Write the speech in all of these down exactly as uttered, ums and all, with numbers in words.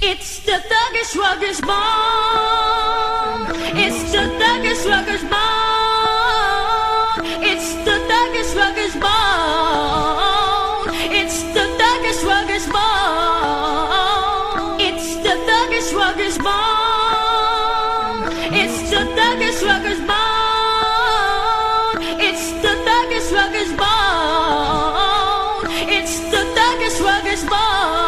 It's the thuggish ruggish bone. It's the thuggish ruggish bone. It's the thuggish ruggish bone. It's the thuggish ruggish bone. It's the thuggish ruggish bone. It's the thuggish ruggish bone. It's the thuggish ruggish bone. It's the thuggish ruggish bone.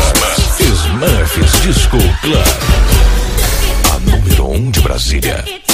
Disco Club, a número um de Brasília.